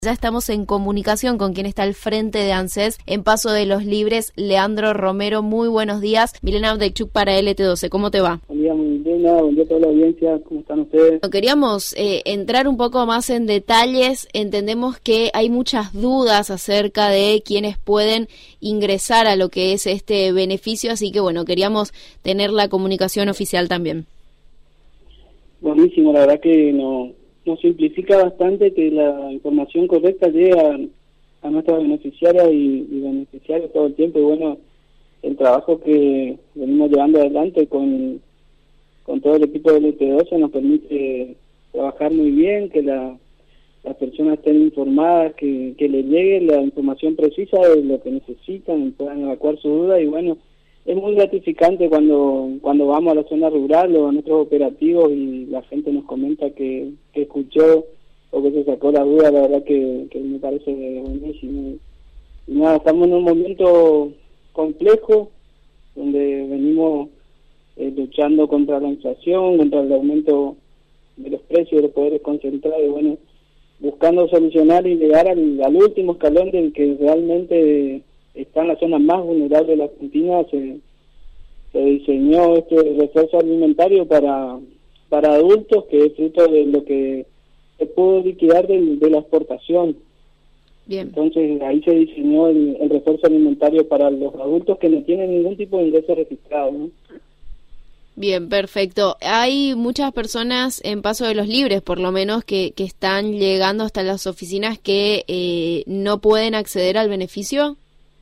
Ya estamos en comunicación con quien está al frente de ANSES en Paso de los Libres, Leandro Romero. Muy buenos días. Milena Abdechuk para LT12. ¿Cómo te va? Buen día, Milena. Buen día a toda la audiencia. ¿Cómo están ustedes? Queríamos entrar un poco más en detalles. Entendemos que hay muchas dudas acerca de quienes pueden ingresar a lo que es este beneficio, así que bueno, queríamos tener la comunicación oficial también. Buenísimo, la verdad que nos simplifica bastante que la información correcta llegue a nuestras beneficiarias y beneficiarios todo el tiempo. Y bueno, el trabajo que venimos llevando adelante con todo el equipo del LT12 nos permite trabajar muy bien, que las personas estén informadas, que les llegue la información precisa de lo que necesitan y puedan evacuar su duda. Y bueno, es muy gratificante cuando vamos a la zona rural o a nuestros operativos y la gente nos comenta que escuchó o que se sacó la duda. La verdad que me parece buenísimo. Y nada, estamos en un momento complejo donde venimos luchando contra la inflación, contra el aumento de los precios de los poderes concentrados, y bueno, buscando solucionar y llegar al último escalón del que realmente está en la zona más vulnerable de la Argentina. Se diseñó este refuerzo alimentario para adultos, que es fruto de lo que se pudo liquidar de la exportación. Bien. Entonces ahí se diseñó el refuerzo alimentario para los adultos que no tienen ningún tipo de ingreso registrado, ¿no? Bien, perfecto. Hay muchas personas en Paso de los Libres, por lo menos, que están llegando hasta las oficinas que no pueden acceder al beneficio.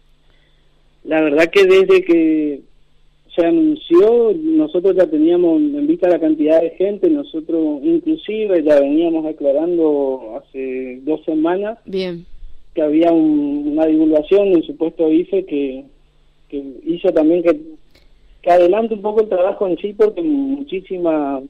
La verdad que desde que se anunció, nosotros ya teníamos en vista la cantidad de gente, nosotros inclusive ya veníamos aclarando hace 2 semanas. Bien. Que había una divulgación del supuesto IFE que hizo también que adelante un poco el trabajo en sí, porque muchísimas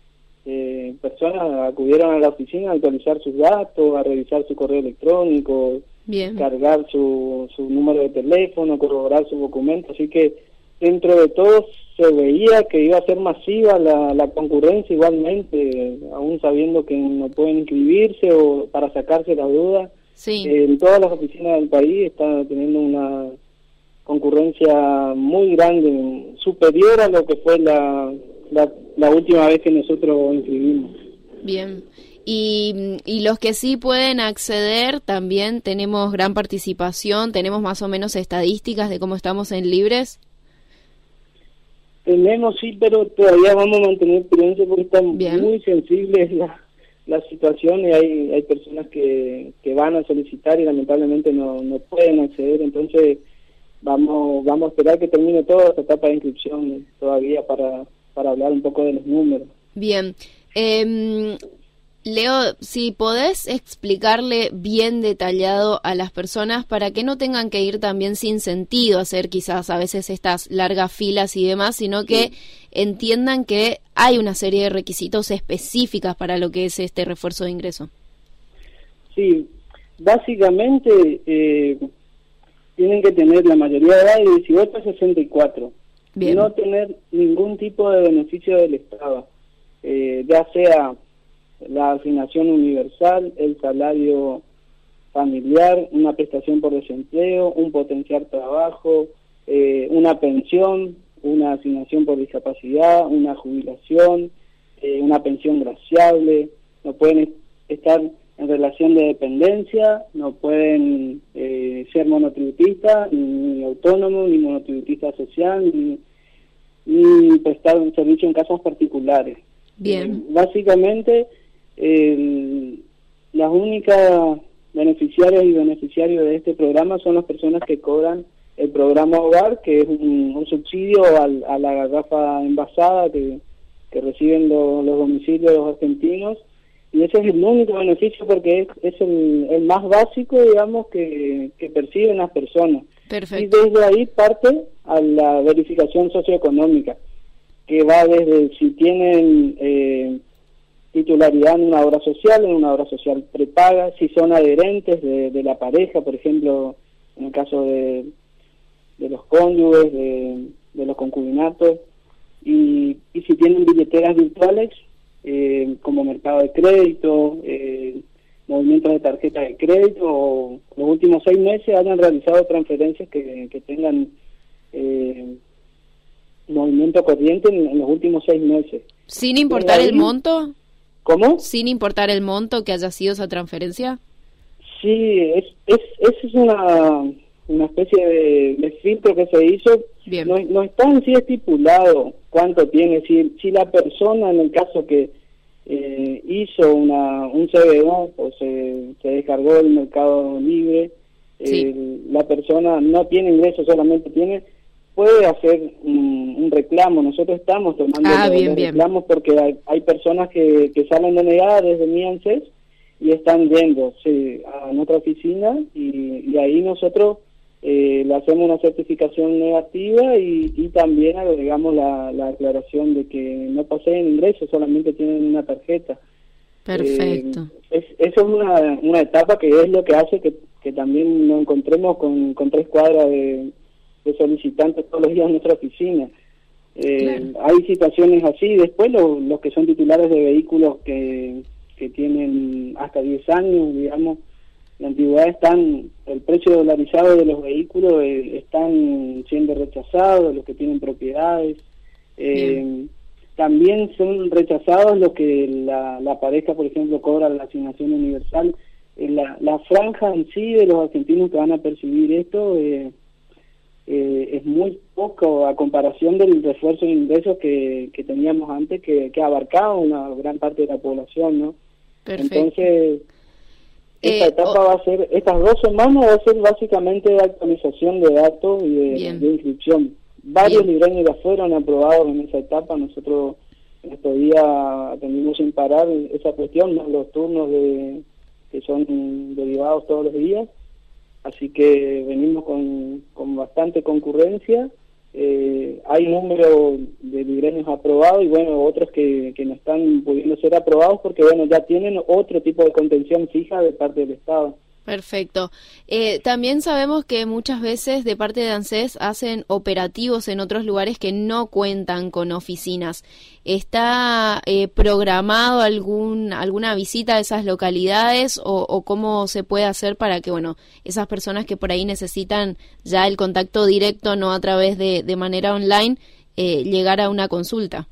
personas acudieron a la oficina a actualizar sus datos, a revisar su correo electrónico, Bien. cargar su número de teléfono, corroborar sus documentos. Así que dentro de todo se veía que iba a ser masiva la concurrencia igualmente, aún sabiendo que no pueden inscribirse o para sacarse las dudas. Sí. En todas las oficinas del país está teniendo una concurrencia muy grande, superior a lo que fue la última vez que nosotros inscribimos. Bien. Y los que sí pueden acceder, también tenemos gran participación, tenemos más o menos estadísticas de cómo estamos en libres. Tenemos, sí, pero todavía vamos a mantener prudencia porque está Bien. muy sensible la situación, y hay personas que van a solicitar y lamentablemente no pueden acceder. Entonces vamos a esperar que termine toda esta etapa de inscripción todavía para hablar un poco de los números. Bien. Leo, si podés explicarle bien detallado a las personas para que no tengan que ir también sin sentido a hacer quizás a veces estas largas filas y demás, sino que entiendan que hay una serie de requisitos específicas para lo que es este refuerzo de ingreso. Sí, básicamente tienen que tener la mayoría de edad de 18 a 64. Bien. No tener ningún tipo de beneficio del Estado, ya sea la asignación universal, el salario familiar, una prestación por desempleo, un potenciar trabajo, una pensión, una asignación por discapacidad, una jubilación, una pensión graciable. No pueden estar en relación de dependencia, no pueden ser monotributistas, ni autónomos, ni monotributista social, ni prestar un servicio en casas particulares. Bien. Básicamente, las únicas beneficiarias y beneficiarios de este programa son las personas que cobran el programa Hogar, que es un subsidio a la garrafa envasada que reciben los domicilios argentinos, y ese es el único beneficio porque es el más básico, digamos, que perciben las personas. Perfecto. Y desde ahí parte a la verificación socioeconómica, que va desde si tienen titularidad en una obra social prepaga, si son adherentes de la pareja, por ejemplo, en el caso de los cónyuges, de los concubinatos, y si tienen billeteras virtuales como Mercado de Crédito, movimientos de tarjeta de crédito o los últimos 6 meses hayan realizado transferencias que tengan movimiento corriente en los últimos 6 meses. ¿Sin importar el monto? ¿Cómo? ¿Sin importar el monto que haya sido esa transferencia? Sí, es una especie de filtro que se hizo. Bien. No está en sí estipulado cuánto tiene. Si la persona, en el caso que hizo un CBU o se descargó del Mercado Libre, sí, la persona no tiene ingresos, solamente puede hacer un reclamo. Nosotros estamos tomando los reclamos porque hay personas que salen denegadas desde mi ANSES y están yendo a nuestra oficina y ahí nosotros le hacemos una certificación negativa y también agregamos la aclaración de que no poseen ingresos, solamente tienen una tarjeta. Perfecto. Eso es una etapa que es lo que hace que también nos encontremos con 3 cuadras de solicitantes todos los días en nuestra oficina. Claro. Hay situaciones así. Después los que son titulares de vehículos que tienen hasta 10 años, digamos, la antigüedad, el precio dolarizado de los vehículos están siendo rechazados, los que tienen propiedades. También son rechazados los que la pareja, por ejemplo, cobra la asignación universal. La franja en sí de los argentinos que van a percibir esto es muy poco a comparación del refuerzo de ingresos que teníamos antes, que abarcaba una gran parte de la población, ¿no? Perfecto. Entonces, esta etapa va a ser, estas 2 semanas va a ser básicamente de actualización de datos y de inscripción. Varios libreños ya fueron aprobados en esa etapa. Nosotros en estos días atendimos sin parar esa cuestión, ¿no? Los turnos que son derivados todos los días. Así que venimos con bastante concurrencia. Hay número de libreños aprobados y bueno, otros que no están pudiendo ser aprobados porque bueno, ya tienen otro tipo de contención fija de parte del Estado. Perfecto. También sabemos que muchas veces de parte de ANSES hacen operativos en otros lugares que no cuentan con oficinas. ¿Está programado alguna visita a esas localidades o cómo se puede hacer para que bueno, esas personas que por ahí necesitan ya el contacto directo, no a través de manera online, llegar a una consulta?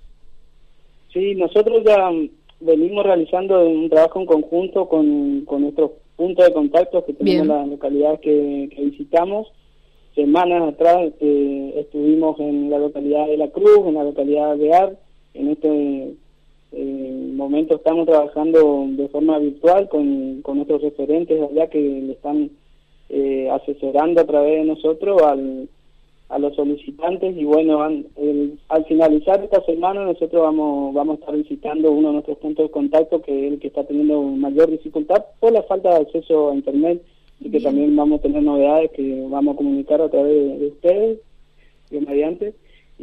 Sí, nosotros ya venimos realizando un trabajo en conjunto con nuestros puntos de contacto que tenemos en las localidades que visitamos. Semanas atrás estuvimos en la localidad de La Cruz, en la localidad de Ar. En este momento estamos trabajando de forma virtual con nuestros referentes allá que le están asesorando a través de nosotros a los solicitantes y bueno, al finalizar esta semana nosotros vamos a estar visitando uno de nuestros puntos de contacto que es el que está teniendo mayor dificultad por la falta de acceso a internet y que también vamos a tener novedades que vamos a comunicar a través de ustedes, mediante,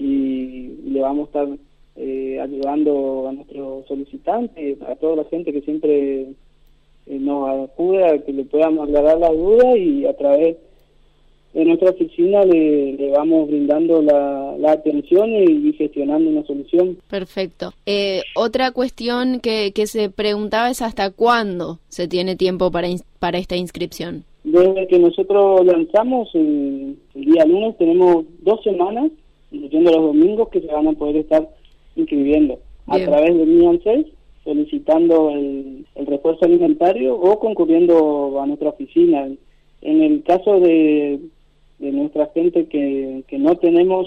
y le vamos a estar ayudando a nuestros solicitantes, a toda la gente que siempre nos acude a que le podamos aclarar las dudas y a través de nuestra oficina le vamos brindando la atención y gestionando una solución. Perfecto. Otra cuestión que se preguntaba es ¿hasta cuándo se tiene tiempo para esta inscripción? Desde que nosotros lanzamos el día lunes tenemos 2 semanas, incluyendo los domingos, que se van a poder estar inscribiendo. Bien. A través de mi ANSES, solicitando el refuerzo alimentario o concurriendo a nuestra oficina. En el caso de nuestra gente que no tenemos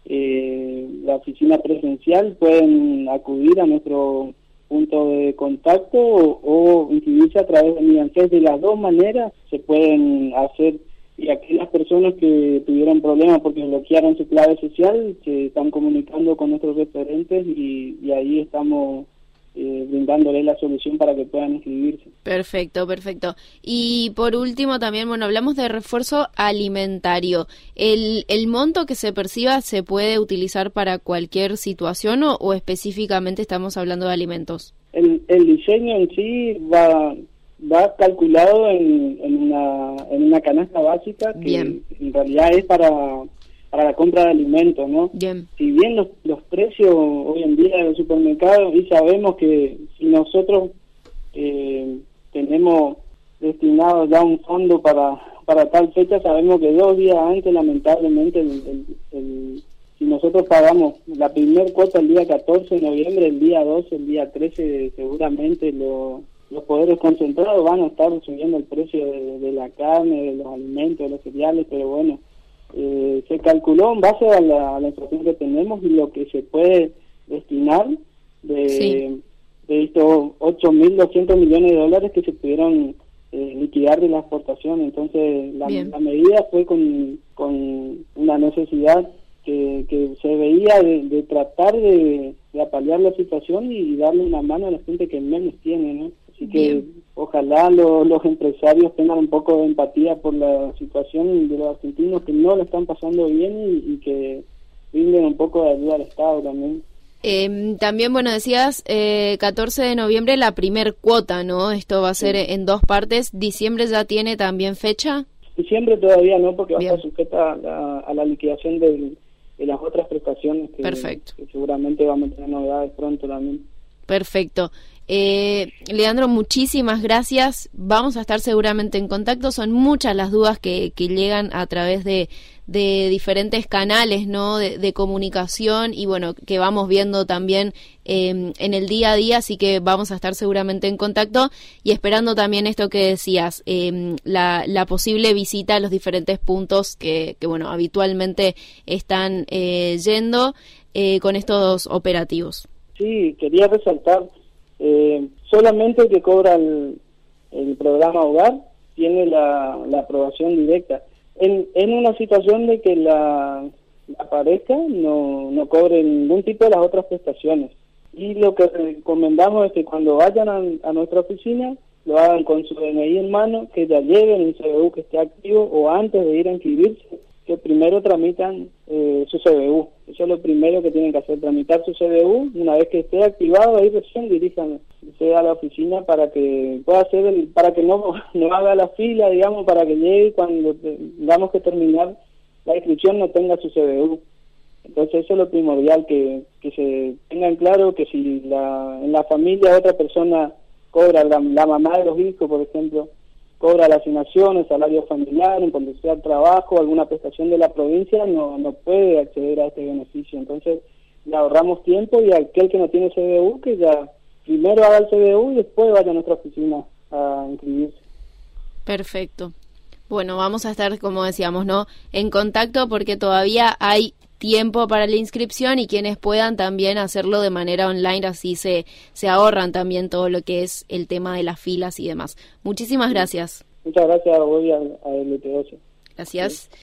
la oficina presencial, pueden acudir a nuestro punto de contacto o inscribirse a través de mi ANSES. De las 2 maneras se pueden hacer, y aquí las personas que tuvieron problemas porque bloquearon su clave social se están comunicando con nuestros referentes y ahí estamos brindándole la solución para que puedan inscribirse. Perfecto. Y por último también, bueno, hablamos de refuerzo alimentario. ¿El monto que se perciba se puede utilizar para cualquier situación o específicamente estamos hablando de alimentos? El diseño en sí va calculado en una canasta básica que en realidad es para la compra de alimentos, ¿no? Bien. Si bien los precios hoy en día de los supermercados, y sabemos que si nosotros tenemos destinado ya un fondo para tal fecha. Sabemos que 2 días antes, lamentablemente, si nosotros pagamos la primer cuota el día 14 de noviembre, el día 12, el día 13, seguramente los poderes concentrados van a estar subiendo el precio de la carne, de los alimentos, de los cereales, pero bueno, se calculó en base a la inflación que tenemos y lo que se puede destinar de estos 8.200 millones de dólares que se pudieron liquidar de la exportación. Entonces la medida fue con una necesidad que se veía de tratar de apalear la situación y darle una mano a la gente que menos tiene, ¿no? Así que ojalá los empresarios tengan un poco de empatía por la situación de los argentinos que no lo están pasando bien y que brinden un poco de ayuda al Estado también. También, bueno, decías 14 de noviembre la primer cuota, ¿no? Esto va a ser en 2 partes. ¿Diciembre ya tiene también fecha? Diciembre todavía no, porque va a estar sujeta a la liquidación de las otras prestaciones que seguramente vamos a tener novedades pronto también. Perfecto. Leandro, muchísimas gracias. Vamos a estar seguramente en contacto. Son muchas las dudas que llegan a través de diferentes canales, ¿no? de comunicación y bueno, que vamos viendo también en el día a día, así que vamos a estar seguramente en contacto y esperando también esto que decías, la posible visita a los diferentes puntos que bueno, habitualmente están yendo con estos operativos. Sí, quería resaltar, solamente el que cobra el programa Hogar tiene la aprobación directa. En una situación de que la pareja no cobre ningún tipo de las otras prestaciones. Y lo que recomendamos es que cuando vayan a nuestra oficina, lo hagan con su DNI en mano, que ya lleven el CBU que esté activo, o antes de ir a inscribirse, que primero tramitan su CBU. Eso es lo primero que tienen que hacer, tramitar su CBU. Una vez que esté activado, ahí recién diríjanse a la oficina para que pueda hacer para que no haga la fila, digamos, para que llegue cuando tengamos que terminar la inscripción no tenga su CBU. Entonces eso es lo primordial, que se tengan claro que si en la familia otra persona cobra, la mamá de los hijos, por ejemplo, cobra la asignación, el salario familiar, en cuanto sea trabajo, alguna prestación de la provincia, no puede acceder a este beneficio. Entonces le ahorramos tiempo, y aquel que no tiene CBU, que ya primero haga el CBU y después vaya a nuestra oficina a inscribirse. Perfecto. Bueno, vamos a estar, como decíamos, ¿no?, en contacto, porque todavía hay tiempo para la inscripción y quienes puedan también hacerlo de manera online, así se ahorran también todo lo que es el tema de las filas y demás. Muchísimas gracias. Muchas gracias, voy a LT12. Gracias. Sí.